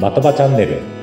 的場チャンネル。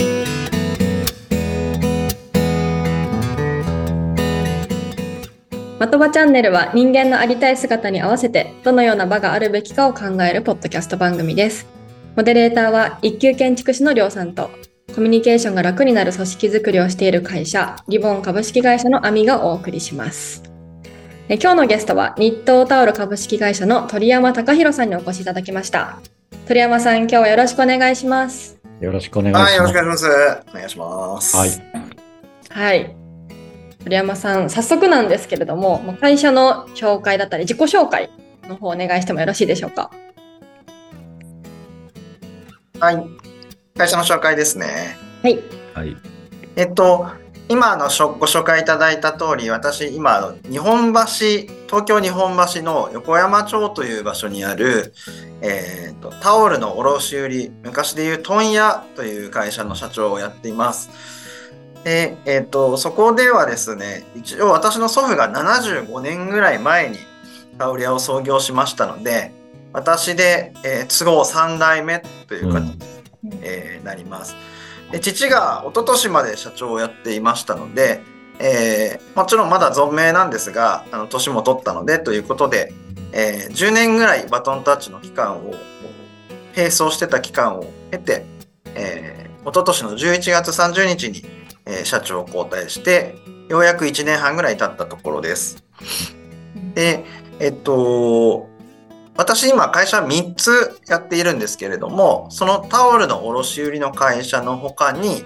的場チャンネルは人間のありたい姿に合わせてどのような場があるべきかを考えるポッドキャスト番組です。モデレーターは一級建築士のりょうさんとコミュニケーションが楽になる組織づくりをしている会社リボン株式会社のアミがお送りします。今日のゲストは日東タオル株式会社の鳥山貴弘さんにお越しいただきました。鳥山さん、今日はよろしくお願いします。 よろしくお願いします。 よろしくお願いします。お願いします。 はい。鳥山さん、早速なんですけれども、会社の紹介だったり自己紹介の方お願いしてもよろしいでしょうか。 はい。会社の紹介ですね。 はい。 今ご紹介いただいた通り、私今東京日本橋の横山町という場所にある、タオルの卸売、昔でいう問屋という会社の社長をやっています。で、そこではですね、一応私の祖父が75年ぐらい前にタオル屋を創業しましたので、私で、都合3代目という形に、なります。で、父が一昨年まで社長をやっていましたので、もちろんまだ存命なんですが、年も取ったのでということで、10年ぐらいバトンタッチの期間を並走してた期間を経て、一昨年の11月30日に社長を交代してようやく1年半ぐらい経ったところです。で、私今会社3つやっているんですけれども、そのタオルの卸売の会社の他に、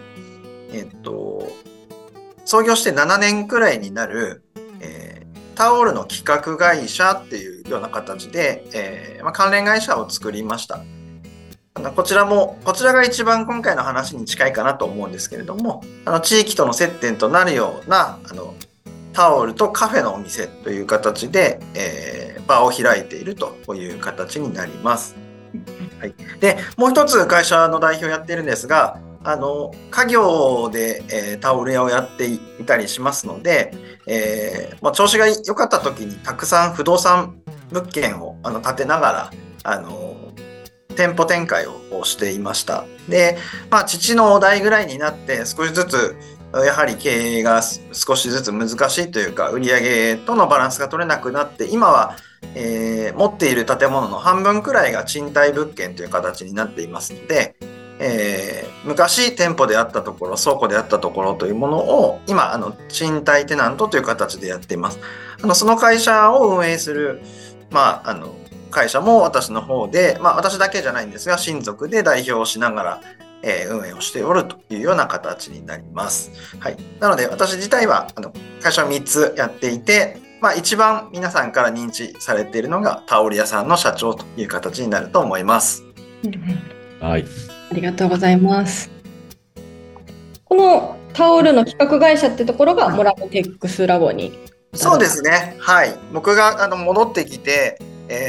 創業して7年くらいになる、タオルの企画会社っていうような形で、関連会社を作りました。こちらが一番今回の話に近いかなと思うんですけれども、地域との接点となるようなタオルとカフェのお店という形で、場を開いているという形になります。はい、でもう一つ会社の代表をやっているんですが、家業で、タオル屋をやっていたりしますので、調子が良かった時にたくさん不動産物件を建てながら店舗展開をしていました。で、父の代ぐらいになって少しずつやはり経営が少しずつ難しいというか、売上とのバランスが取れなくなって、今は、持っている建物の半分くらいが賃貸物件という形になっていますので、昔店舗であったところ、倉庫であったところというものを今賃貸テナントという形でやっています。その会社を運営する、会社も私の方で、私だけじゃないんですが、親族で代表をしながら運営をしておるというような形になります。はい、なので私自体は会社を3つやっていて、一番皆さんから認知されているのがタオル屋さんの社長という形になると思います。 はい、 ありがとうございます。このタオルの企画会社ってところがモラボテックスラボに。 そうですね。はい。僕が戻ってきて、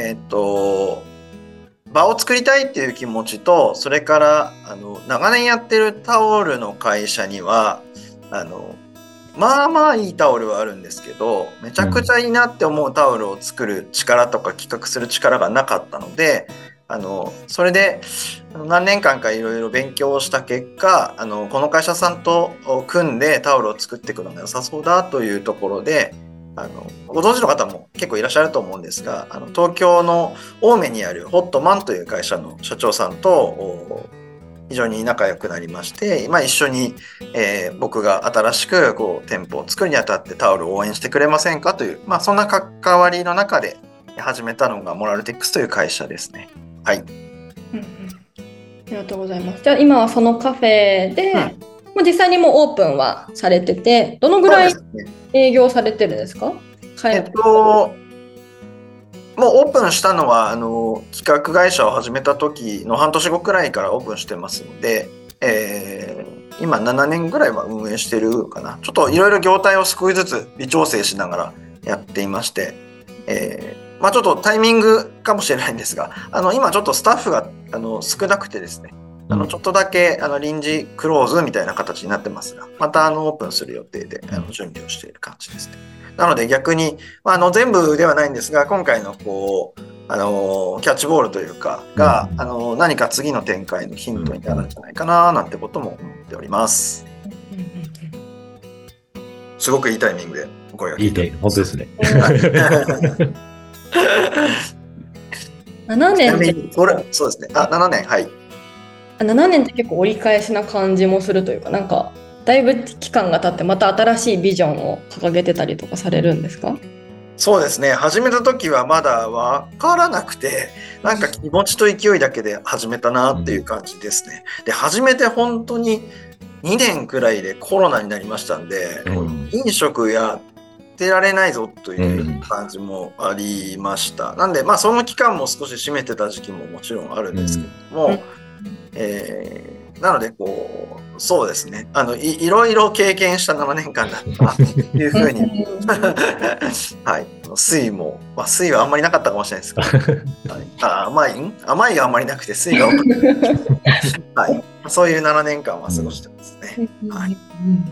場を作りたいっていう気持ちと、それから長年やってるタオルの会社にはいいタオルはあるんですけど、めちゃくちゃいいなって思うタオルを作る力とか企画する力がなかったので、それで何年間かいろいろ勉強した結果、この会社さんと組んでタオルを作っていくのが良さそうだというところで、ご存知の方も結構いらっしゃると思うんですが、東京の青梅にあるホットマンという会社の社長さんと非常に仲良くなりまして、一緒に、僕が新しく店舗を作るにあたってタオルを応援してくれませんかという、そんな関わりの中で始めたのがモラルテックスという会社ですね。はい。 ありがとうございます。じゃあ今はそのカフェで、もう実際にもうオープンはされてて、どのぐらい営業されてるんですか？ もうオープンしたのは企画会社を始めた時の半年後くらいからオープンしてますので、今7年ぐらいは運営してるかな。ちょっといろいろ業態を少しずつ微調整しながらやっていまして、ちょっとタイミングかもしれないんですが、今ちょっとスタッフが少なくてですね、ちょっとだけ臨時クローズみたいな形になってますが、またオープンする予定で準備をしている感じですね。なので逆に、全部ではないんですが、今回のキャッチボールというかが、何か次の展開のヒントになるんじゃないかななんてことも思っております。すごくいいタイミングでお声が聞いて、 本当ですね。 7年ってそうですね。7年、はい。 7年って結構折り返しな感じもするというか、なんかだいぶ期間が経ってまた新しいビジョンを掲げてたりとかされるんですか？ そうですね。始めた時はまだ分からなくて、なんか気持ちと勢いだけで始めたなっていう感じですね。で、始めて本当に2年くらいでコロナになりましたんで、飲食やってられないぞという感じもありました。なんで、その期間も少し閉めてた時期ももちろんあるんですけども、なのでそうですね、いろいろ経験した7年間だったなというふうにはい、水はあんまりなかったかもしれないですけど、甘いがあんまりなくて水が多かったはい、そういう7年間は過ごしてますね。はい、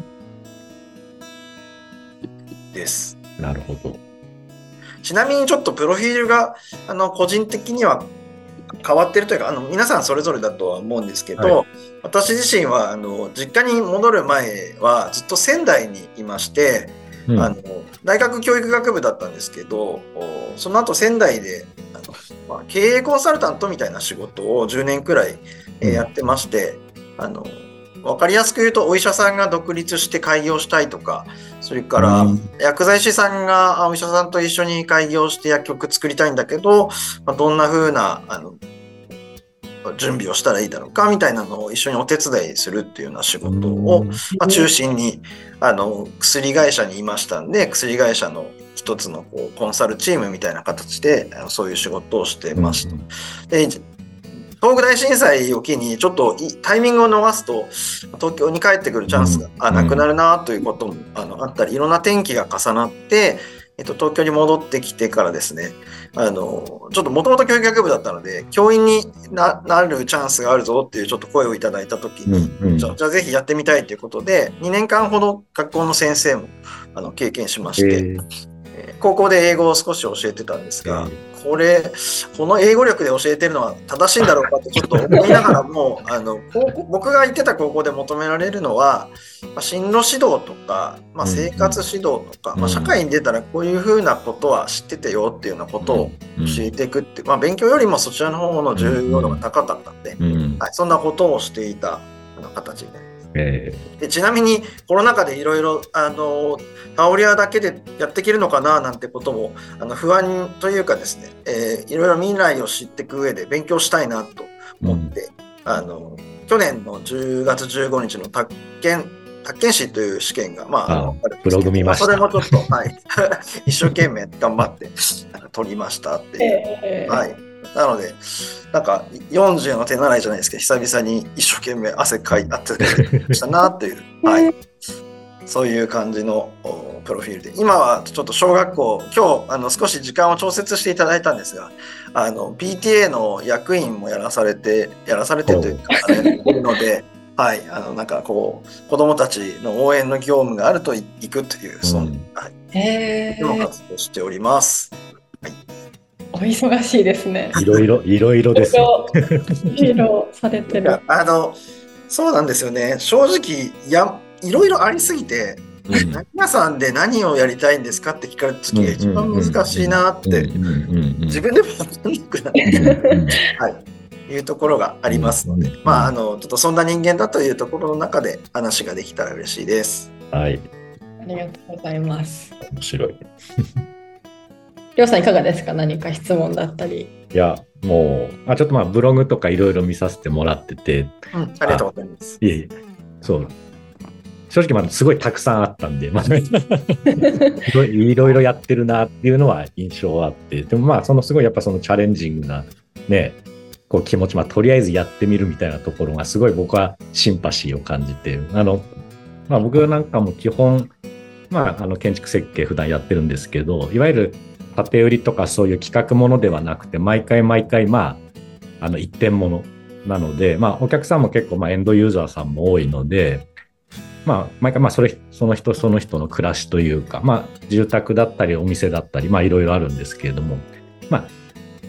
です。 なるほど。 ちなみにちょっとプロフィールが個人的には変わってるというか、皆さんそれぞれだとは思うんですけど、私自身は実家に戻る前はずっと仙台にいまして、大学教育学部だったんですけど、その後仙台で経営コンサルタントみたいな仕事を10年くらいやってまして、分かりやすく言うとお医者さんが独立して開業したいとか、それから薬剤師さんがお医者さんと一緒に開業して薬局作りたいんだけど、どんな風な準備をしたらいいだろうかみたいなのを一緒にお手伝いするっていうような仕事を中心に薬会社にいましたんで、薬会社の一つのコンサルチームみたいな形でそういう仕事をしてました。で、東北大震災を機にちょっとタイミングを逃すと東京に帰ってくるチャンスがなくなるなということもあったり、いろんな転機が重なって東京に戻ってきてからですね、ちょっともともと教育学部だったので教員になるチャンスがあるぞっていうちょっと声をいただいた時に、じゃあぜひやってみたいということで2年間ほど学校の先生も経験しまして、高校で英語を少し教えてたんですが、この英語力で教えてるのは正しいんだろうかってちょっと思いながらも僕が行ってた高校で求められるのは進路指導とか、生活指導とか、社会に出たらこういうふうなことは知っててよっていうようなことを教えていくって、勉強よりもそちらの方の重要度が高かったんで、そんなことをしていた形になります。でちなみにコロナ禍でいろいろタオリアだけでやっていけるのかななんてことも不安というかですね、いろいろ未来を知っていく上で勉強したいなと思って、去年の10月15日の宅建士という試験がブログ見ました。 それもちょっと、一生懸命頑張って取りましたっていう、なのでなんか40の手習いじゃないですけど、久々に一生懸命汗かいてしたなっていう、そういう感じのプロフィールで、今はちょっと小学校、今日少し時間を調節していただいたんですが、PTA の役員もやらされてというかいるので、なんか子どもたちの応援の業務があると行くという、そんな活動しております。 お忙しいですね。 いろいろですよ。 いろいろされてる。 そうなんですよね。正直いろいろありすぎて、皆さんで何をやりたいんですかって聞かれた時が一番難しいなって自分でも分かんなくなっていうところがありますので、ちょっとそんな人間だというところの中で話ができたら嬉しいです。 ありがとうございます。 面白い。 りょうさんいかがですか？何か質問だったり。 いや、もうちょっとブログとかいろいろ見させてもらってて、 ありがとうございます。 そう正直すごいたくさんあったんで、いろいろやってるなっていうのは印象はあって、でもすごいやっぱそのチャレンジングなね、気持ち、とりあえずやってみるみたいなところがすごい僕はシンパシーを感じて、僕なんかも基本建築設計普段やってるんですけど、いわゆる建て売りとかそういう企画ものではなくて、毎回一点ものなので、お客さんも結構エンドユーザーさんも多いので、毎回その人の暮らしというか、住宅だったりお店だったりいろいろあるんですけれども、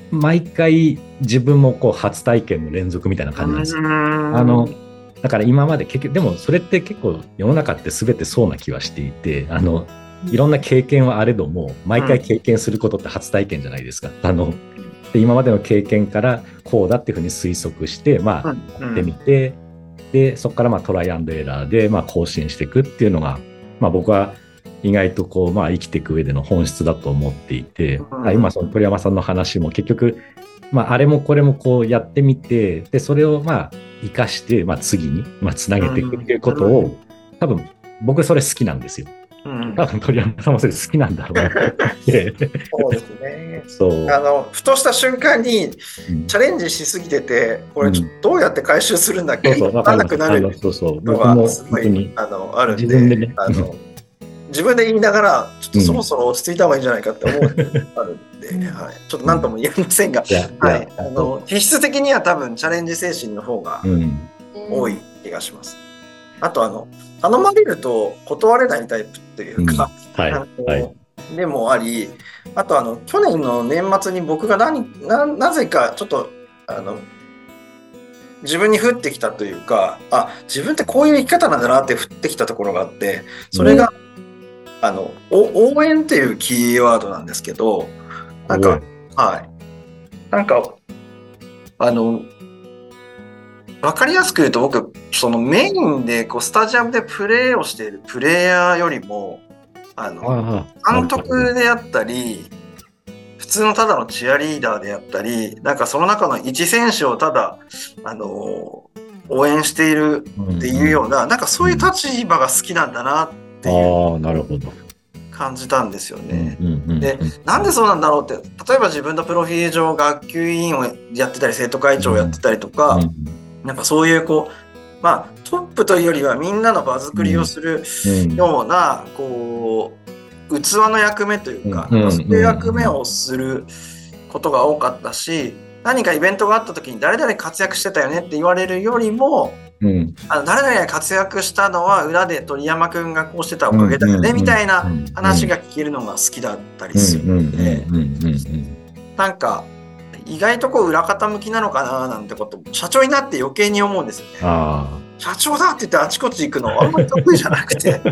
毎回自分もこう初体験の連続みたいな感じなんですよ。だから今まで結局、でもそれって結構世の中って全てそうな気はしていて、いろんな経験はあれども、毎回経験することって初体験じゃないですか。で今までの経験からこうだっていうふうに推測して、やってみて、で、そこからトライアンドエラーで更新していくっていうのが、僕は意外とこう、生きていく上での本質だと思っていて、今その鳥山さんの話も結局、あれもこれもこうやってみて、で、それを生かして、次に、つなげていくっていうことを、多分、僕それ好きなんですよ。多分鳥山さんもそれ好きなんだろうなってそうですね。 そう。 ふとした瞬間にチャレンジしすぎてて、これどうやって回収するんだっけ、分かんなくなるのがすごいあるんで、自分で言いながら、ちょっとそろそろ落ち着いた方がいいんじゃないかって思うあるんで、ちょっと何とも言えませんが、必質的には多分チャレンジ精神の方が多い気がします。あと頼まれると断れないタイプっていうか、でもあり、あと去年の年末に僕がなぜかちょっと自分に降ってきたというか、自分ってこういう生き方なんだなって降ってきたところがあって、それが、応援っていうキーワードなんですけど、なんかわかりやすく言うと、僕、そのメインでスタジアムでプレーをしているプレイヤーよりも、監督であったり、普通のただのチアリーダーであったり、なんかその中の一選手をただ、応援しているっていうような、なんかそういう立場が好きなんだなっていう感じたんですよね。で、なんでそうなんだろうって、例えば自分のプロフィール上、学級委員をやってたり、生徒会長をやってたりとか、なんかそういうトップというよりはみんなの場作りをするような、器の役目というか、そういう役目をすることが多かったし、何かイベントがあった時に誰々活躍してたよねって言われるよりも、誰々が活躍したのは裏で鳥山くんがこうしてたおかげだよねみたいな話が聞けるのが好きだったりするので、なんか意外と裏方向きなのかななんてこと社長になって余計に思うんですよね。社長だって言ってあちこち行くのあんまり得意じゃなくて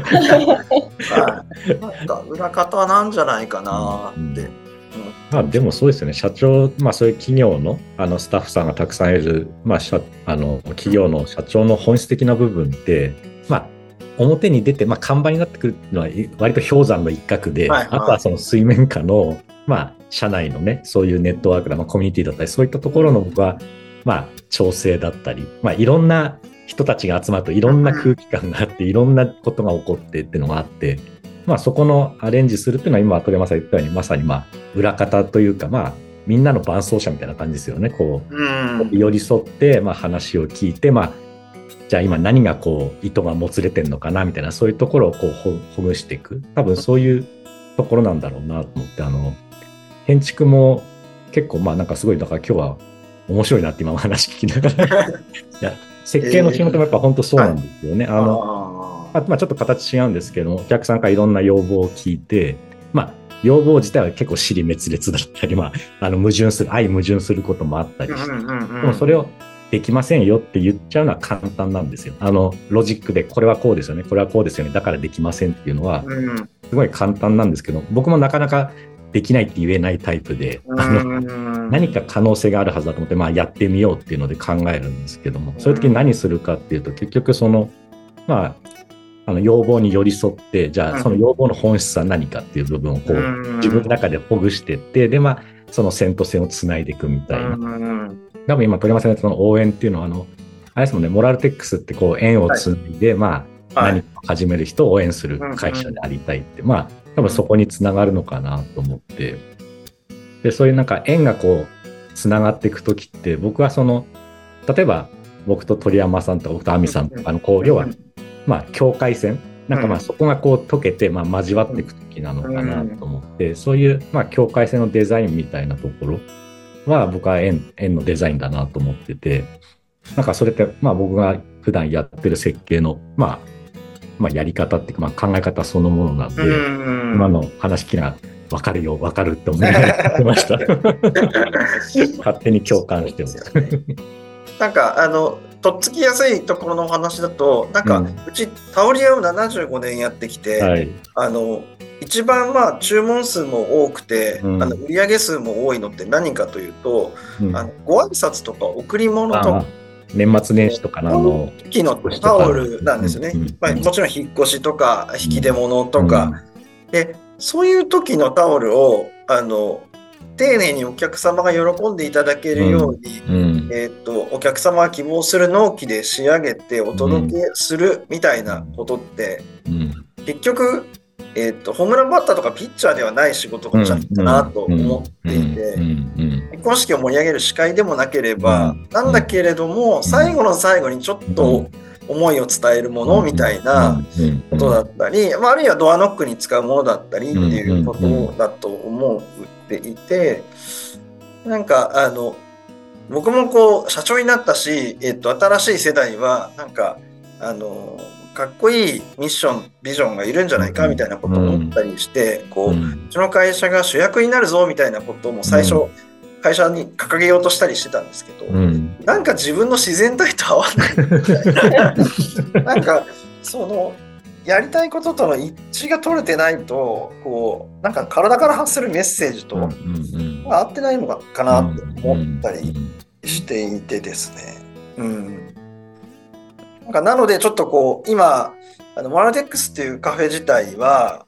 なんか裏方なんじゃないかなって。 でもそうですよね。社長、そういう企業のスタッフさんがたくさんいる、企業の社長の本質的な部分って、表に出て、看板になってくるのは割と氷山の一角で、あとはその水面下の社内のね、そういうネットワークだ、コミュニティだったり、そういったところの僕は、調整だったり、いろんな人たちが集まるといろんな空気感があって、いろんなことが起こってっていうのがあって、そこのアレンジするっていうのは今、鳥山さん言ったように、まさに裏方というか、みんなの伴走者みたいな感じですよね。寄り添って、話を聞いて、じゃあ今何が糸がもつれてるのかなみたいな、そういうところをほぐしていく。多分そういうところなんだろうなと思って、建築も結構なんかすごい、だから今日は面白いなって今お話聞きながらいや設計の仕事もやっぱ本当そうなんですよね。ちょっと形違うんですけど、お客さんからいろんな要望を聞いて、要望自体は結構尻滅裂だったり、相矛盾することもあったりして、でもそれをできませんよって言っちゃうのは簡単なんですよ。ロジックでこれはこうですよね、これはこうですよね、だからできませんっていうのはすごい簡単なんですけど、僕もなかなかできないって言えないタイプで、何か可能性があるはずだと思って、やってみようっていうので考えるんですけども、そういう時に何するかっていうと、結局その要望に寄り添って、じゃあその要望の本質は何かっていう部分を自分の中でほぐしていって、でその線と線をつないでいくみたいな。多分今鳥山さんのその応援っていうのはあれですもんね、モラルテックスって縁をつないで、何か始める人を応援する会社でありたいって、多分そこにつながるのかなと思って、でそういうなんか縁がつながっていくときって、僕は例えば僕と鳥山さんと僕と亜美さんとかの要は境界線なんかそこが溶けて交わっていくときなのかなと思って、そういう境界線のデザインみたいなところは僕は円のデザインだなと思ってて、なんかそれって僕が普段やってる設計のやり方っていうか考え方そのものなんで、今の話聞きながらわかるよ、わかるって思いながらやってました。勝手に共感してます。 なんかとっつきやすいところのお話だと、なんか、うちタオリアを75年やってきて、はい、一番注文数も多くて、売上数も多いのって何かというと、ご挨拶とか贈り物とか、 年末年始とかの時のタオルなんですよね。もちろん引っ越しとか引き出物とか、でそういう時のタオルを丁寧にお客様が喜んでいただけるように、お客様が希望する納期で仕上げてお届けするみたいなことって、結局、ホームランバッターとかピッチャーではない仕事じゃないかなと思っていて、結婚式を盛り上げる司会でもなければ、なんだけれども最後の最後にちょっと思いを伝えるものみたいなことだったり、あるいはドアノックに使うものだったりっていうことだと思っていて、なんか僕もこう社長になったし、新しい世代はなんかかっこいいミッションビジョンがいるんじゃないかみたいなことを思ったりして、うちの会社が主役になるぞみたいなことも最初、会社に掲げようとしたりしてたんですけど、なんか自分の自然体と合わないみたいななんかやりたいこととの一致が取れてないと、なんか体から発するメッセージと合ってないのかなって思ったりしていてですね。なのでちょっと今モラテックスっていうカフェ自体は、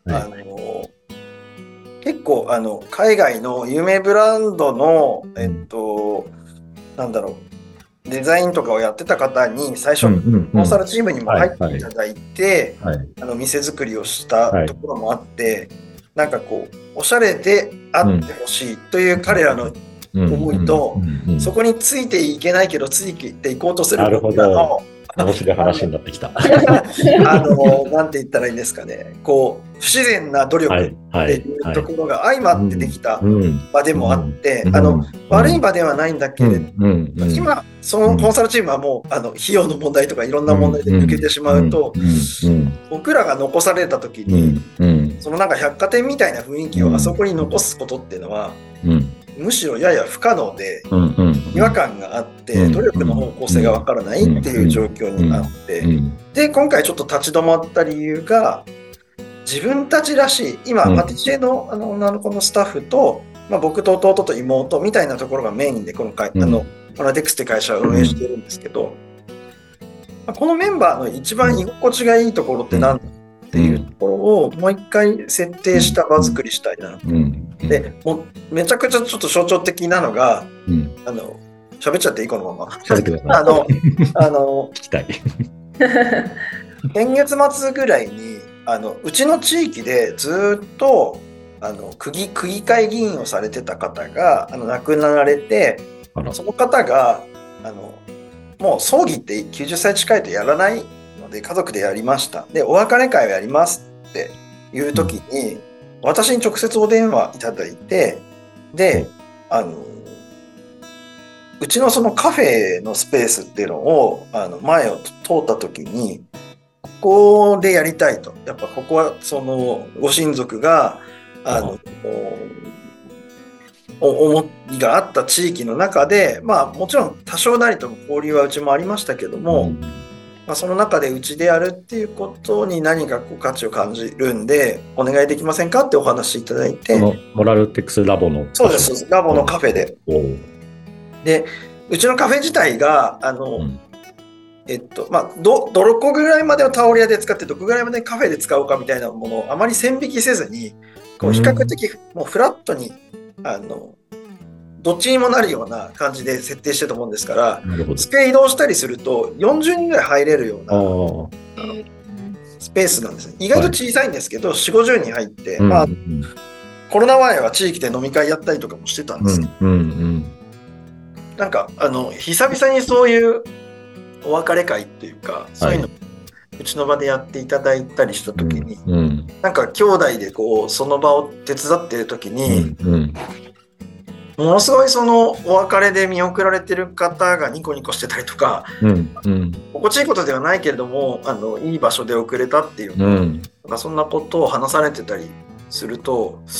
結構海外の有名ブランドのなんだろう、デザインとかをやってた方に最初コンサルチームにも入っていただいて店作りをしたところもあって、なんかおしゃれであってほしいという彼らの思いと、そこについていけないけどついていこうとする僕らの面白い話になってきた。 なんて言ったらいいんですかね。不自然な努力っていうところが相まってできた場でもあって、悪い場ではないんだけれど、今、そのコンサルチームはもう、費用の問題とかいろんな問題で抜けてしまうと、僕らが残された時に、なんか百貨店みたいな雰囲気をあそこに残すことっていうのは、むしろやや不可能で違和感があって努力の方向性がわからないっていう状況になって、で今回ちょっと立ち止まった理由が、自分たちらしい今パティシエの女の子のスタッフと、僕と弟と妹みたいなところがメインで今回モラテックスって会社を運営してるんですけど、このメンバーの一番居心地がいいところって何だっていうところをもう一回設定した場作りしたいな。でもうめちゃくちゃちょっと象徴的なのが、喋っちゃっていいこのまま。 喋ってください。聞きたい。 先月末ぐらいにうちの地域でずっと区議会議員をされてた方が亡くなられて、その方がもう葬儀って90歳近いとやらないので家族でやりました。でお別れ会をやりますっていう時に、私に直接お電話いただいて、でうちのそのカフェのスペースっていうのを前を通った時に、ここでやりたいと、やっぱここはそのご親族が思いがあった地域の中で、もちろん多少なりとも交流はうちもありましたけども、その中でうちでやるっていうことに何か価値を感じるんでお願いできませんかってお話いただいて、 モラルテックスラボのそうですラボのカフェで、でうちのカフェ自体がどこぐらいまでをタオリアで使ってどこぐらいまでカフェで使おうかみたいなものをあまり線引きせずに比較的もうフラットにどっちにもなるような感じで設定してると思うんですから、机移動したりすると40人ぐらい入れるようなスペースなんですね。意外と小さいんですけど、4、50人入って、コロナ前は地域で飲み会やったりとかもしてたんですけど、なんか久々にそういうお別れ会っていうか、そういうのうちの場でやっていただいたりした時に、なんか兄弟でその場を手伝ってる時に、ものすごいそのお別れで見送られてる方がニコニコしてたりとか、心地いいことではないけれどもいい場所で送れたっていう、なんかそんなことを話されてたりすると、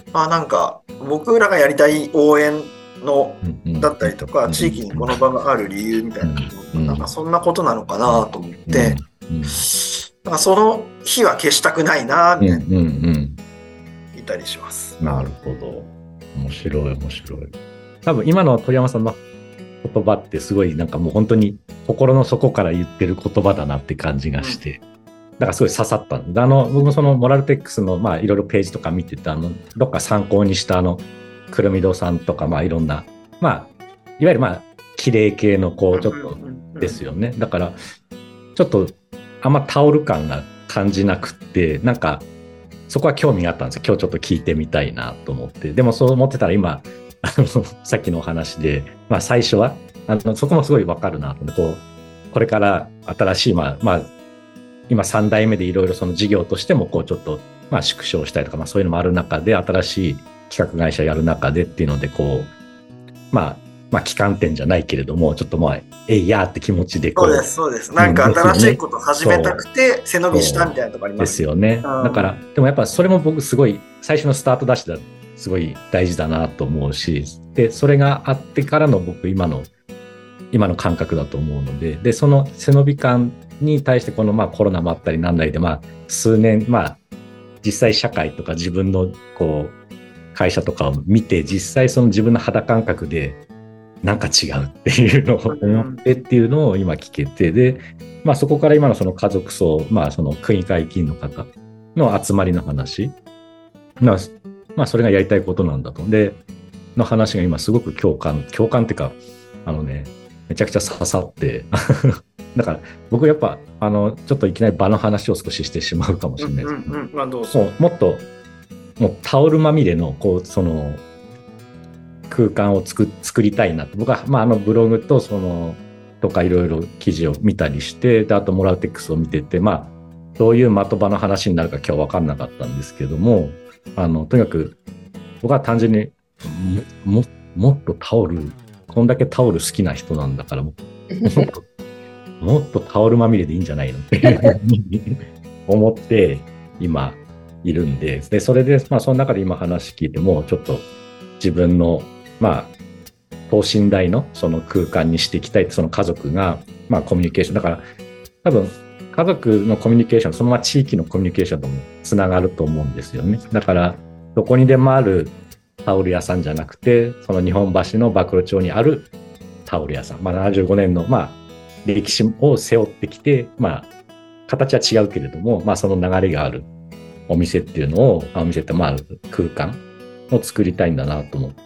なんか僕らがやりたい応援のだったりとか、地域にこの場がある理由みたいなこと、なんかそんなことなのかなと思って、なんかその日は消したくないなみたいな、いたりします。 なるほど。面白い。多分今の鳥山さんの言葉ってすごいなんかもう本当に心の底から言ってる言葉だなって感じがして、だからすごい刺さったんで、僕もそのモラルテックスのいろいろページとか見てて、どっか参考にしたくるみどさんとかいろんな、いわゆる綺麗系のちょっとですよね。だからちょっとあんまタオル感が感じなくって、なんかそこは興味があったんですよ。今日ちょっと聞いてみたいなと思って。でもそう思ってたら今さっきのお話で、最初はそこもすごいわかるなと思って、これから新しい今3代目でいろいろその事業としてもちょっと縮小したりとかそういうのもある中で、新しい企画会社やる中でっていうので旗艦店じゃないけれども、ちょっとえいやーって気持ちでそうです。なんか新しいこと始めたくて背伸びしたみたいなとこあります。 ですよね。だからでもやっぱそれも僕すごい最初のスタートダッシュだすごい大事だなと思うし、でそれがあってからの僕今の感覚だと思うので、でその背伸び感に対してこのコロナもあったりなんないで数年実際社会とか自分の会社とかを見て、実際その自分の肌感覚でなんか違うっていうのを思ってっていうのを今聞けて、でそこから今のその家族層、その区議会議員の方の集まりの話、それがやりたいことなんだと。での話が今すごく共感っていうかめちゃくちゃ刺さってだから僕やっぱちょっといきなり場の話を少ししてしまうかもしれないですけど、もっとタオルまみれのその空間を作りたいなと。僕はブログととかいろいろ記事を見たりして、であとモラルテックスを見てて、どういう的場の話になるか今日は分かんなかったんですけども、とにかく僕は単純にもっとタオル、こんだけタオル好きな人なんだからもっとタオルまみれでいいんじゃないのって思って今いるんで、それでその中で今話聞いてもちょっと自分の等身大のその空間にしていきたい。その家族がコミュニケーションだから、多分家族のコミュニケーション、その地域のコミュニケーションともつながると思うんですよね。だからどこにでもあるタオル屋さんじゃなくて、その日本橋の馬喰町にあるタオル屋さん、75年の歴史を背負ってきて、形は違うけれども、その流れがあるお店っていうのを、お店って空間を作りたいんだなと思って、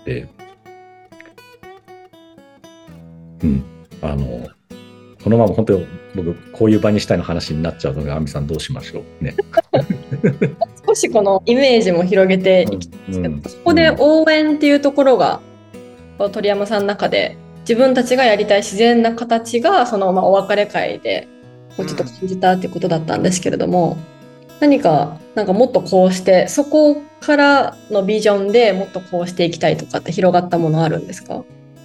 このまま本当に僕こういう場にしたいの話になっちゃうので、亜美さんどうしましょうね。 少しこのイメージも広げていきたいんですけど、そこで応援っていうところが鳥山さんの中で自分たちがやりたい自然な形がそのお別れ会でちょっと感じたっていうことだったんですけれども、何かもっとこうしてそこからのビジョンでもっとこうしていきたいとかって広がったものあるんですか？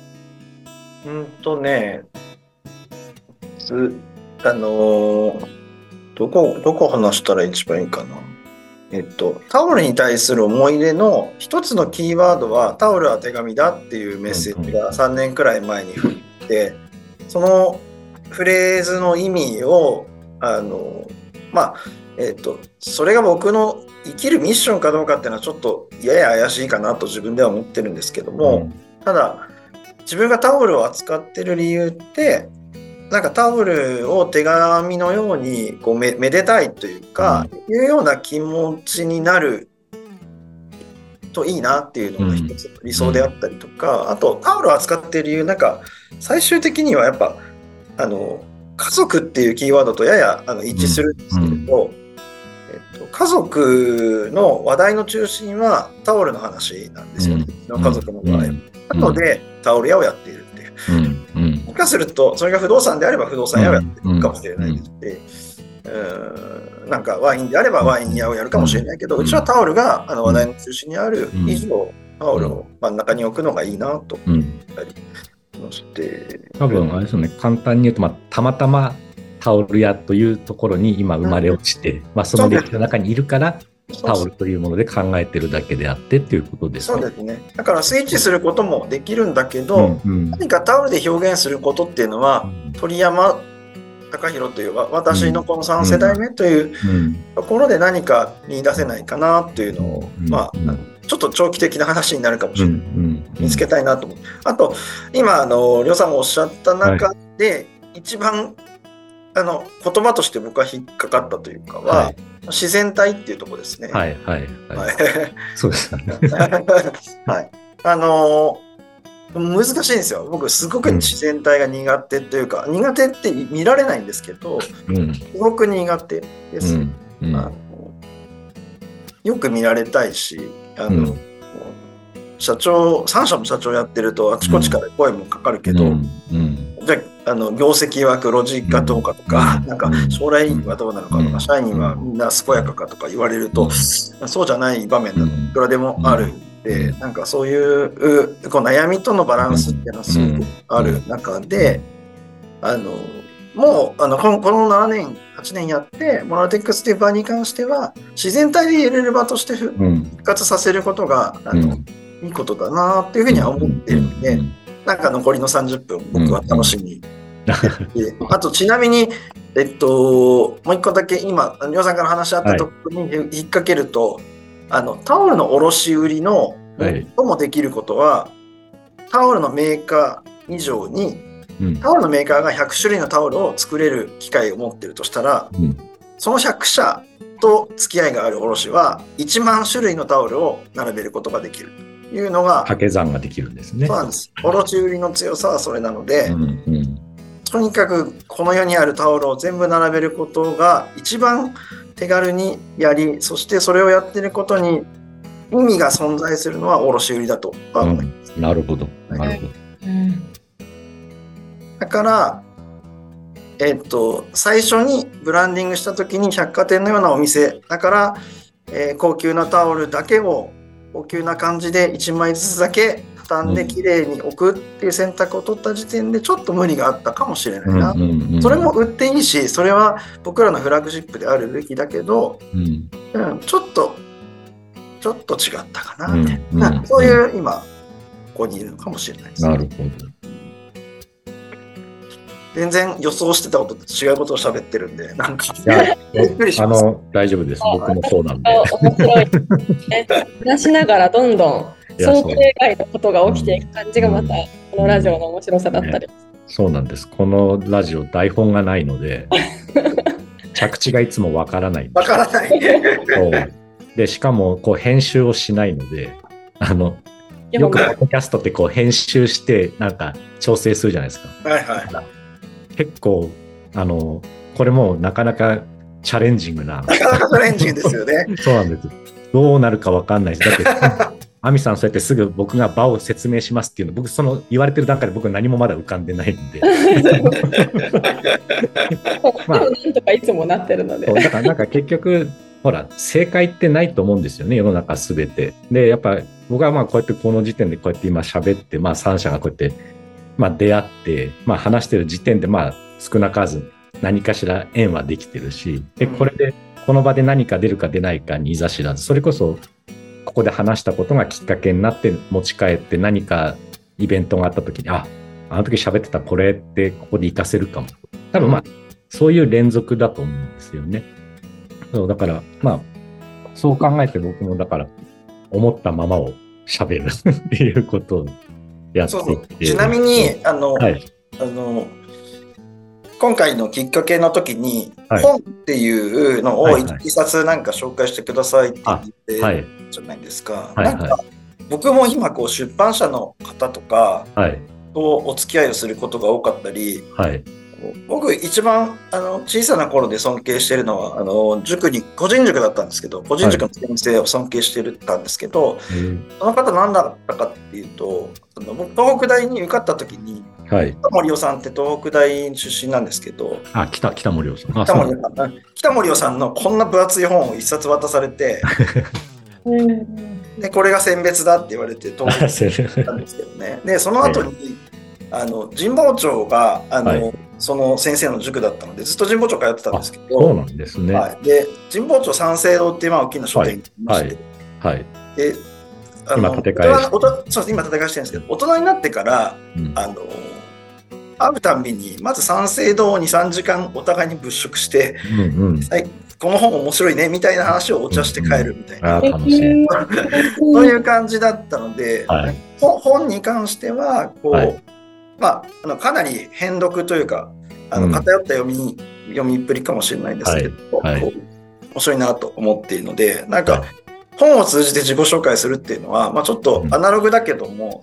どこ話したら一番いいかな。タオルに対する思い出の一つのキーワードはタオルは手紙だっていうメッセージが3年くらい前に降って、そのフレーズの意味をそれが僕の生きるミッションかどうかっていうのはちょっとやや怪しいかなと自分では思ってるんですけども、ただ自分がタオルを扱ってる理由ってタオルを手紙のようにめでたいというか、いうような気持ちになるといいなっていうのが一つ理想であったりとか、あとタオルを扱っている理由最終的にはやっぱ家族っていうキーワードとやや一致するんですけれど、家族の話題の中心はタオルの話なんですよね、家族の場合。なのでタオル屋をやっているっていう。もしかするとそれが不動産であれば不動産屋をやってるかもしれないですし、ワインであればワイン屋をやるかもしれないけど、うちはタオルが話題の中心にある以上、タオルを真ん中に置くのがいいなと思ったりして、 多分あれですよね、簡単に言うと、たまたまタオル屋というところに今生まれ落ちて、その歴史の中にいるからタオルというもので考えてるだけであってっていうことですね。 そうですね。だからスイッチすることもできるんだけど、何かタオルで表現することっていうのは、鳥山貴弘という私のこの3世代目というところで何か見出せないかなというのを、ちょっと長期的な話になるかもしれない。見つけたいなと思う。あと、今、りょうさんがおっしゃった中で、一番、言葉として僕は引っかかったというかは、自然体っていうところですね。 そうですね。 はい。難しいんですよ。僕、すごく自然体が苦手というか、苦手って見られないんですけど、すごく苦手です。よく見られたいし、3社も社長やってると、あちこちから声もかかるけど、じゃあ、業績は黒字かどうかとか、なんか将来はどうなのかとか、社員はみんな健やかかとか言われると、そうじゃない場面だといくらでもある。なんかそういうこう悩みとのバランスっていうのはすごくある中で、もうこの7年8年やってモナテックスという場に関しては自然体で入れる場として復活させることがいいことだなっていうふうには思っているので、なんか残りの30分僕は楽しみあとちなみにもう一個だけ今りょうさんから話し合ったところに引っ掛けると、タオルの卸売の最もできることは、タオルのメーカー以上に、タオルのメーカーが100種類のタオルを作れる機械を持っているとしたら、その100社と付き合いがある卸は1万種類のタオルを並べることができるというのが掛け算ができるんですね。 そうなんです。卸売の強さはそれなので、とにかくこの世にあるタオルを全部並べることが一番手軽にやり、そしてそれをやっていることに意味が存在するのは卸売だと思います。 なるほど。なるほど。 だから、最初にブランディングした時に百貨店のようなお店だから、高級なタオルだけを高級な感じで1枚ずつだけ畳んできれいに置くっていう選択を取った時点でちょっと無理があったかもしれないな。それも売っていいし、それは僕らのフラッグシップであるべきだけど、ちょっと違ったかなみたいな、そういう今ここにいるのかもしれないです。 なるほど。 全然予想してたことと違うことを喋ってるんで、なんかびっくりします。 大丈夫です。僕もそうなんで。 面白い。話しながらどんどん想定外のことが起きていく感じがまたこのラジオの面白さだったり。 そうなんです。このラジオ台本がないので着地がいつもわからない。 わからない。 そうでしかもこう編集をしないので、よくポッドキャストってこう編集してなんか調整するじゃないですか。結構これもなかなかチャレンジングな。 なかなかチャレンジングですよね。 そうなんです。どうなるかわかんないし、だって亜美さんそうやってすぐ僕が場を説明しますっていうの、僕その言われてる段階で僕は何もまだ浮かんでないんで。 まあ、なんとかいつもなってるので。 だからなんか結局ほら正解ってないと思うんですよね、世の中すべて。でやっぱ僕はまあこうやってこの時点でこうやって今喋って、まあ3社がこうやってまあ出会って、まあ話してる時点でまあ少なからず何かしら縁はできてるし、でこれでこの場で何か出るか出ないかにいざ知らず、それこそここで話したことがきっかけになって持ち帰って何かイベントがあった時に、あの時喋ってたこれってここで活かせるかも。多分まあそういう連続だと思うんですよね。そうだからまあそう考えて僕もだから思ったままを喋るっていうことをやっていて。 ちなみに今回のきっかけの時に、本っていうのを一冊なんか紹介してくださいって言ってじゃないですか。なんか僕も今こう出版社の方とかとお付き合いをすることが多かったり、僕一番小さな頃で尊敬しているのは個人塾だったんですけど、個人塾の先生を尊敬してたんですけど、その方何だったかっていうと、僕東北大に受かった時に、北森夫さんって東北大出身なんですけど、 北森夫さん。 北森夫さんのこんな分厚い本を一冊渡されて、でこれが選別だって言われて東北大に行ったんですけどね。でその後に神保町が、 はい、 その先生の塾だったので、ずっと神保町通ってたんですけど、 そうなんですね。 はい、で、神保町三省堂っていう大きな書店がありまして、 はい。はい、 で、 今建て替えしてそうです、今建て替えしてるんですけど、大人になってから、 うん、 会うたんびに、まず三省堂を2、3時間お互いに物色して、 うんうん、 この本面白いねみたいな話をお茶して帰るみたいな、 あ、楽しい。 そういう感じだったので、 はい、 本に関してはこう、 はい、 まあ、かなり変読というか偏った読みっぷりかもしれないですけど、 はい、 面白いなと思っているので、なんか、 はい、 本を通じて自己紹介するっていうのは、まあ、ちょっとアナログだけども、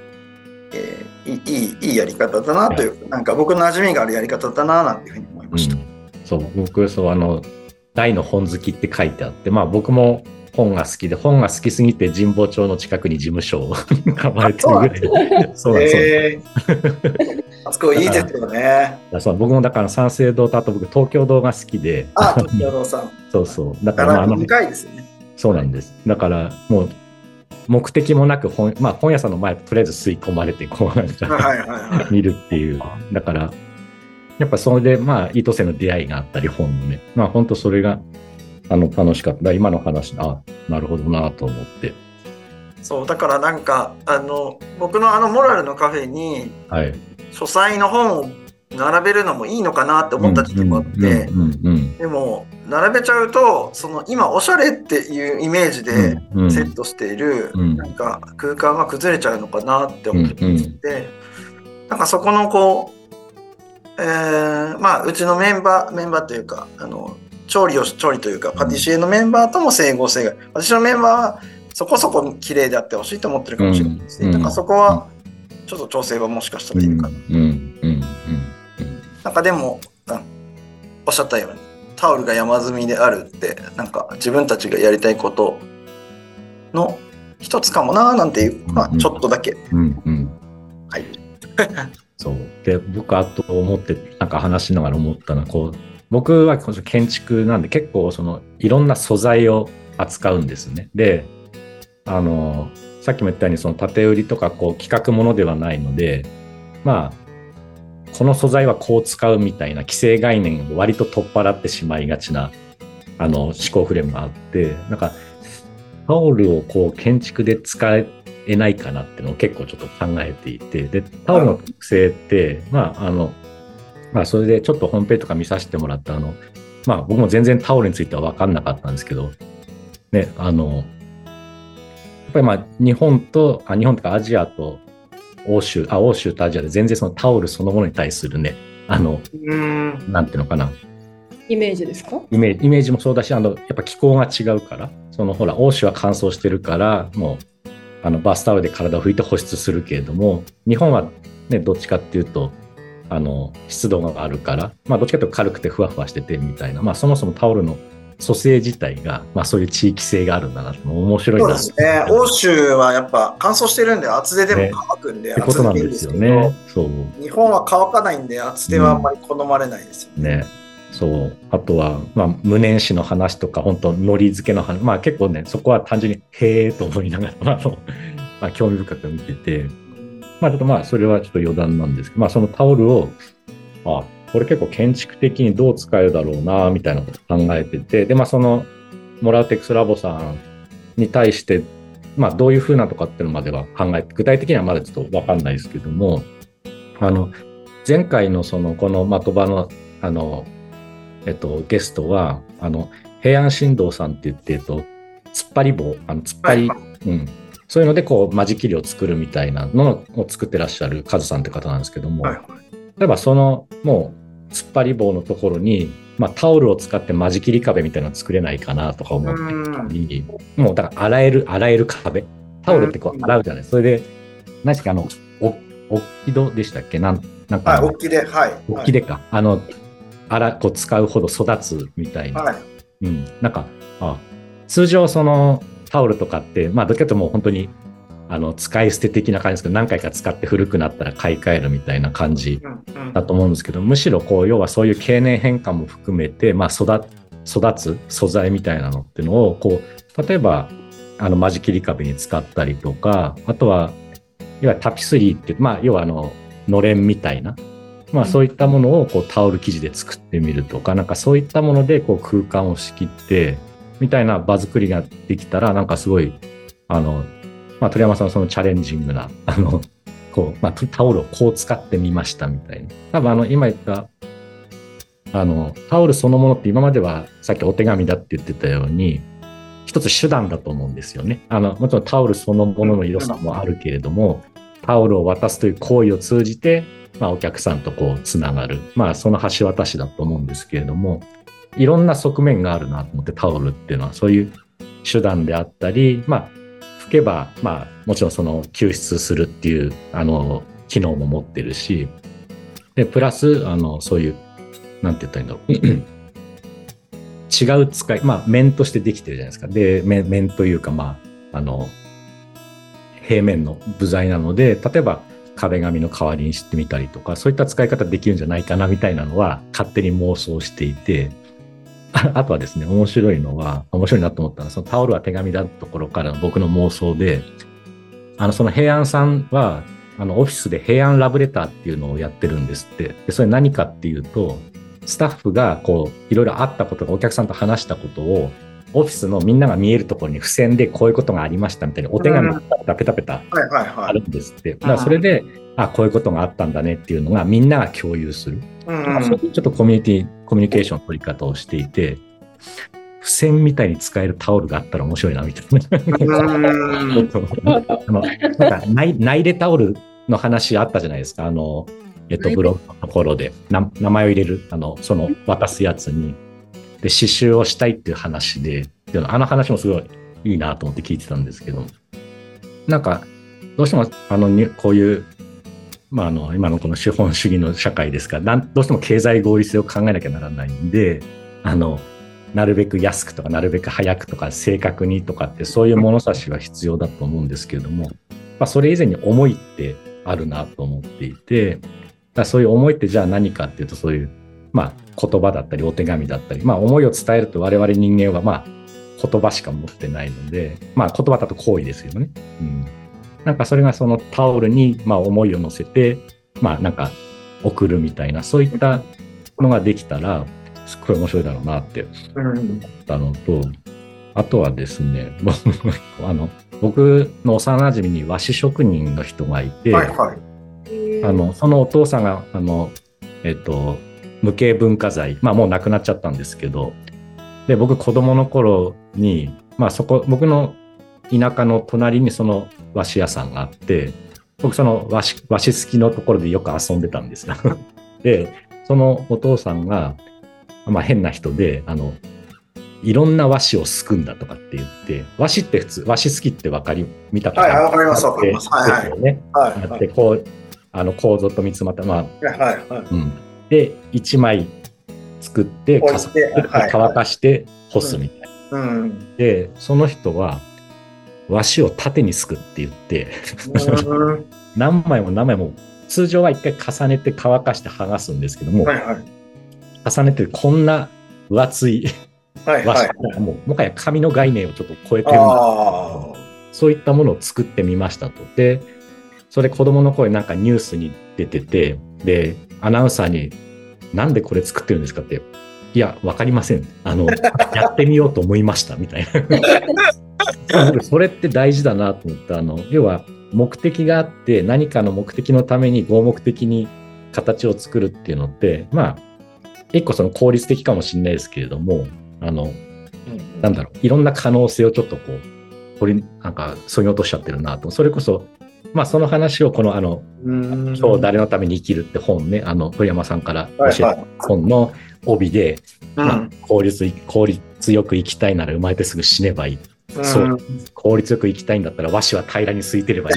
いいやり方だなという、なんか僕の馴染みがあるやり方だななんていうふうに思いました。 そう、僕、大の本好きって書いてあって、まあ僕も本が好きで、本が好きすぎて神保町の近くに事務所を構えてるぐらい。そうなんです。 あそこいいですよね。 僕もだから三省堂とあと僕東京堂が好きで。 東京堂さん。 そうそう。だから深いですよね。 そうなんです。だからもう目的もなく本屋さんの前とりあえず吸い込まれてこうなんか見るっていう。だからやっぱそれで意図せぬ出会いがあったり本のね、本当それが楽しかった。今の話なるほどなと思って。 そうだからなんか僕のモラルのカフェに、はい、書斎の本を並べるのもいいのかなって思った時期もあって、でも並べちゃうと今おしゃれっていうイメージでセットしている、なんか空間が崩れちゃうのかなって思ってて、なんかそこのこううちのメンバーというか調理というかパティシエのメンバーとも整合性が、私のメンバーはそこそこ綺麗であってほしいと思ってるかもしれないですね。だからそこはちょっと調整はもしかしたらいるかな。なんかでもおっしゃったようにタオルが山積みであるってなんか自分たちがやりたいことの一つかもななんていう、ちょっとだけ。はい。 そうで僕あと思ってなんか話しながら思ったのは僕は建築なんで結構いろんな素材を扱うんですね。でさっきも言ったように建売りとか企画ものではないのでこの素材はこう使うみたいな既成概念を割と取っ払ってしまいがちな思考フレームがあって、なんかタオルを建築で使えないかなっていうのを結構ちょっと考えていて、でタオルの特性ってそれでちょっとホームページとか見させてもらった僕も全然タオルについては分かんなかったんですけどね、やっぱり日本とかアジアと欧州とアジアで全然タオルそのものに対するねなんていうのかな、 イメージですか？ イメージもそうだしやっぱ気候が違うからほら欧州は乾燥してるからもうバスタオルで体を拭いて保湿するけれども、日本はねどっちかっていうと湿度があるから、どっちかというと軽くてふわふわしててみたいな、そもそもタオルの組成自体が、そういう地域性があるんだなって面白いな。 そうですね。欧州はやっぱ乾燥してるんで厚手でも乾くんで、 厚手でいいんですけど、 日本は乾かないんで厚手はあんまり好まれないですよね。 そうあとは、無粘紙の話とか本当海苔漬けの話、結構ねそこは単純にへーと思いながら興味深く見てて、ちょっとそれはちょっと余談なんですけど、そのタオルをこれ結構建築的にどう使えるだろうなみたいなことを考えてて、でそのモラウテックスラボさんに対してどういう風なとかっていうのまでは具体的にはまだちょっと分かんないですけども、前回のこの的場のゲストは平安神道さんって言って突っ張り棒突っ張り、そういうので間仕切りを作るみたいなのを作ってらっしゃるカズさんって方なんですけども、例えばもう突っ張り棒のところに、タオルを使って間仕切り壁みたいなの作れないかなとか思ってたり、もうだから洗える壁、タオルって洗うじゃない。それで何ですかおっきどでしたっけ、なんかおっきで、 おっきでか、使うほど育つみたいな、なんか通常タオルとかってどっちかというともう本当に使い捨て的な感じですけど、何回か使って古くなったら買い替えるみたいな感じだと思うんですけど、むしろ要はそういう経年変化も含めて、育つ素材みたいなのっていうのを例えば間仕切り壁に使ったりとか、あとはいわゆるタピスリーっていう、要はのれんみたいな、まあそういったものをこうタオル生地で作ってみるとか、なんかそういったものでこう空間を仕切ってみたいな場作りができたら、なんかすごいまあ、鳥山さんのそのチャレンジングなこう、まあ、タオルをこう使ってみましたみたいな。多分今言ったタオルそのものって今まではさっきお手紙だって言ってたように一つ手段だと思うんですよね。もちろんタオルそのものの良さもあるけれども、タオルを渡すという行為を通じて、まあ、お客さんとこうつながる、まあその橋渡しだと思うんですけれども、いろんな側面があるなと思って、タオルっていうのはそういう手段であったり、まあ拭けばまあもちろんその救出するっていう機能も持ってるし、でプラスそういうなんて言ったらいいんだろう違う使い、まあ面としてできてるじゃないですか。で面というか、まあ平面の部材なので、例えば壁紙の代わりにしてみたりとか、そういった使い方できるんじゃないかなみたいなのは勝手に妄想していて、あとはですね、面白いなと思ったのは、そのタオルは手紙だところからの僕の妄想で、その平安さんはオフィスで平安ラブレターっていうのをやってるんですって。でそれ何かっていうと、スタッフがこういろいろあったことが、お客さんと話したことをオフィスのみんなが見えるところに付箋でこういうことがありましたみたいにお手紙がペタペタあるんですって。だからそれでこういうことがあったんだねっていうのがみんなが共有する。そういうちょっとコミュニケーションの取り方をしていて、付箋みたいに使えるタオルがあったら面白いなみたいな。なんか内入れタオルの話あったじゃないですか。ブログのところで名前を入れるその渡すやつにで刺繍をしたいっていう話で、話もすごいいいなと思って聞いてたんですけど、なんかどうしてもこういうまあ今のこの資本主義の社会ですからどうしても経済合理性を考えなきゃならないんで、なるべく安くとかなるべく早くとか正確にとかってそういう物差しは必要だと思うんですけれども、まあ、それ以前に思いってあるなと思っていて、そういう思いってじゃあ何かっていうと、そういうまあ言葉だったりお手紙だったり、まあ思いを伝えると我々人間はまあ言葉しか持ってないので、まあ言葉だと行為ですよね。なんかそれがそのタオルにまあ思いを乗せて、まあなんか送るみたいな、そういったのができたらすっごい面白いだろうなって思ったのと、あとはですね、僕の幼馴染に和紙職人の人がいて、そのお父さんが無形文化財、まあもう亡くなっちゃったんですけど、で僕子供の頃に、まあ僕の田舎の隣にその和紙屋さんがあって、僕その和紙好きのところでよく遊んでたんですよ。でそのお父さんがまあ変な人でいろんな和紙をすくんだとかって言って、和紙って普通和紙好きって見たことある？ わかります、わかります。 ですよね。でこう構造と三つまた、まあで1枚作って乾かして干すみたいな。でその人は和紙を縦にすくって言って何枚も何枚も通常は一回重ねて乾かして剥がすんですけども、重ねてこんな分厚い和紙、もはや紙の概念をちょっと超えてるんですけど、そういったものを作ってみましたと。でそれ子供の頃なんかニュースに出てて、でアナウンサーになんでこれ作ってるんですかって、いやわかりません、やってみようと思いましたみたいな。それって大事だなと思った。要は目的があって何かの目的のために合目的に形を作るっていうのって、まあ一個その効率的かもしれないですけれども、なんだろう、いろんな可能性をちょっとこれなんか削ぎ落としちゃってるなと。それこそまあその話をこの今日誰のために生きるって本ね、鳥山さんから教えた本の帯で、まあ、効率よく生きたいなら生まれてすぐ死ねばいい。そう効率よく生きたいんだったら和紙は平らに空いてればいい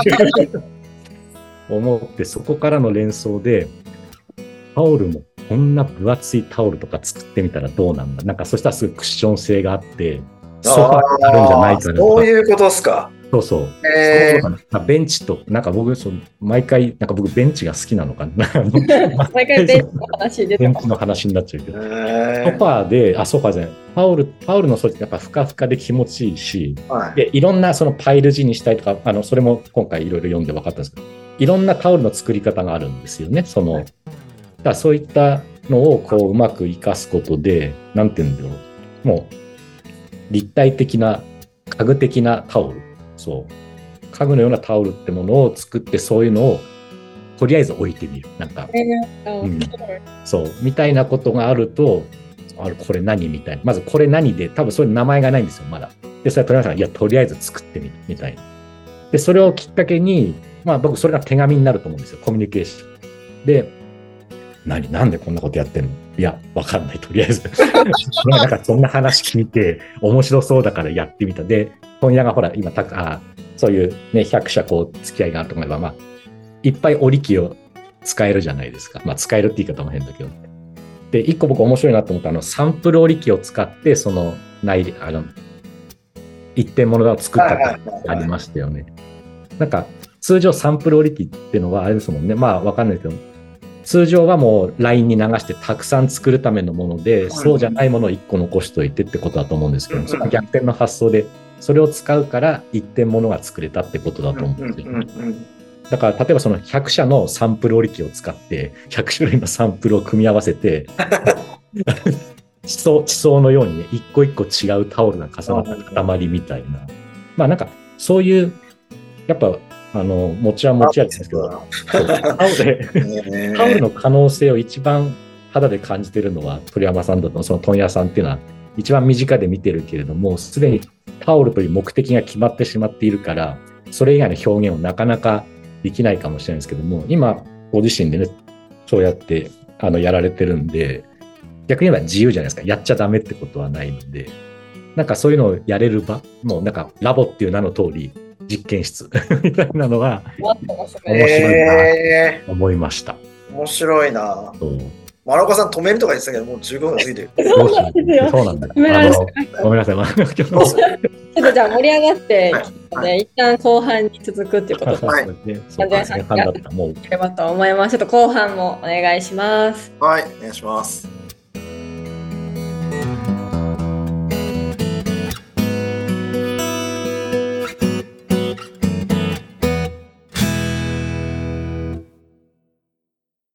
思って、そこからの連想でタオルもこんな分厚いタオルとか作ってみたらどうなんだ。なんかそしたらすごいクッション性があってソファーになるんじゃないかな。 そういうことですか。 そうそう。ベンチと、なんか僕、毎回、なんか僕、ベンチが好きなのかな。 毎回ベンチの話で。 ベンチの話になっちゃうけど。ソファーで、ソファーじゃない。タオルの素地ってやっぱふかふかで気持ちいいし、でいろんなそのパイル地にしたいとか、それも今回いろいろ読んで分かったんですけど、 いろんなタオルの作り方があるんですよね。だからそういったのをこううまく活かすことで、なんていうんだろう、もう立体的な家具的なタオル、家具のようなタオルってものを作って、そういうのをとりあえず置いてみる、なんか、みたいなことがあると、これ何みたいな、まずこれ何で、多分そういう名前がないんですよ、まだ。で、それは鳥山さんが、いや、とりあえず作ってみるみたいな。で、それをきっかけに、僕、それが手紙になると思うんですよ、コミュニケーション。で、なんでこんなことやってんの？いや、わかんない、とりあえず。なんかそんな話聞いて、面白そうだからやってみた。で、問屋がほら、今、そういうね、100社こう、付き合いがあると思えば、いっぱい織り機を使えるじゃないですか。使えるって言い方も変だけど。で、一個僕面白いなと思ったサンプル織り機を使って、一点物を作ったことがありましたよね。なんか、通常サンプル織り機っていうのはあれですもんね。わかんないけど、通常はもうラインに流してたくさん作るためのもので、そうじゃないものを1個残しといてってことだと思うんですけど、その逆転の発想で、それを使うから一点物が作れたってことだと思うんですよね。だから例えばその100社のサンプル織り機を使って100種類のサンプルを組み合わせて地層のようにね、一個一個違うタオルが重なった塊みたいな、なんかそういうやっぱ持ち味ですけど、タオルの可能性を一番肌で感じているのは鳥山さんだと、その問屋さんっていうのは一番身近で見てるけれども、すでにタオルという目的が決まってしまっているから、それ以外の表現をなかなかできないかもしれないですけども、今ご自身でね、そうやってやられてるんで、逆に言えば自由じゃないですか。やっちゃダメってことはないので、なんかそういうのをやれる場、もうなんかラボっていう名の通り実験室みたいなのが面白いなと思いました。 面白いな。丸岡さん止めるとか言ってたけど、もう15分過ぎてる。 そうなんだ。ごめんなさい。 ちょっとじゃあ盛り上がってきて、一旦後半に続くっていうことで、前半だったもう。ければと思います。ちょっと後半もお願いします。 はい、お願いします。